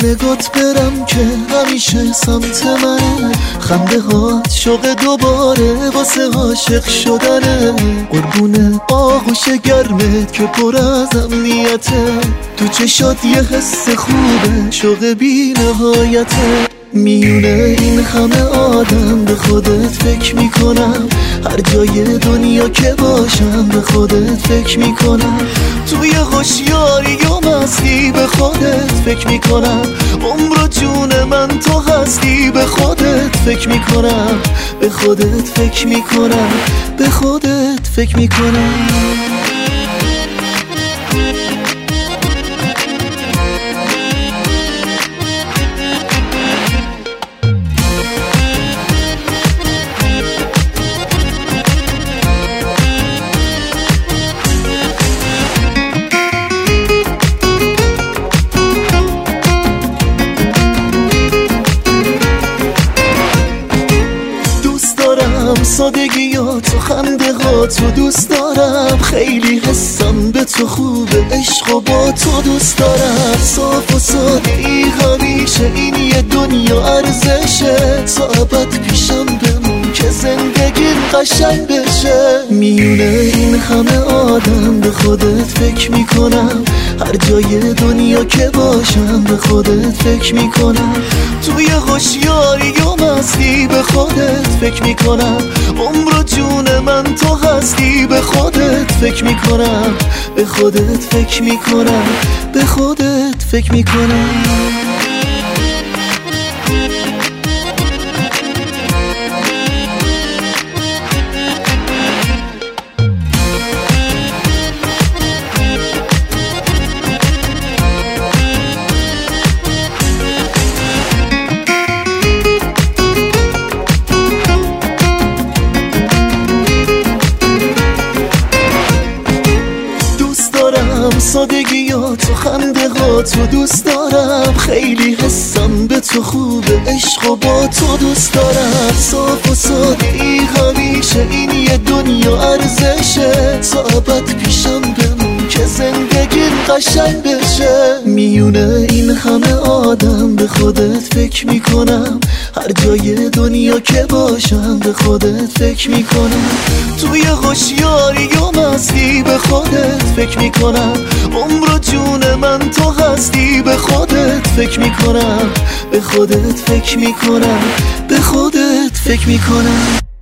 نگات برم که همیشه سمت منه، خنده هات شوق دوباره واسه عاشق شدنه، قربون آغوش گرمت که پر از امنیته، تو چشات یه حس خوبه شوق بی نهایته، میونه این همه آدم به خودت فکر میکنم، هر جای دنیا که باشم به خودت فکر میکنم، توی هوشیاری و مستی به خودت فکر میکنم، عمر و جون من تو هستی به خودت فکر میکنم، به خودت فکر میکنم، به خودت فکر میکنم. سادگیات و خنده هاتو دوست دارم، خیلی حسم به تو خوبه، عشق و با تو دوست دارم، صاف و ساده ای همیشه این یه دنیا ارزشه، تا ابد پیشم بمون که زندگیم قشنگ بشه، میونه این همه آدم به خودت فکر میکنم، هر جای دنیا که باشم به خودت فکر میکنم، توی هوشیاری و مستی به خودت فکر میکنم، عمر و جون من تو هستی به خودت فکر میکنم، به خودت فکر میکنم، به خودت فکر میکنم. سادگیات و خنده هاتو دوست دارم، خیلی حسم به تو خوبه، عشق و با تو دوست دارم، صاف و ساده ای همیشه این یه دنیا ارزشه، تا ابد پیشم بمون که زندگیم قشنگ بشه، میونه این همه آدم به خودت فکر میکنم، هر جای دنیا که باشم به خودت فکر میکنم، توی هوشیاری و مستی به خودت فکر میکنم، عمر و جون من تو هستی به خودت فکر میکنم، به خودت فکر میکنم، به خودت فکر میکنم.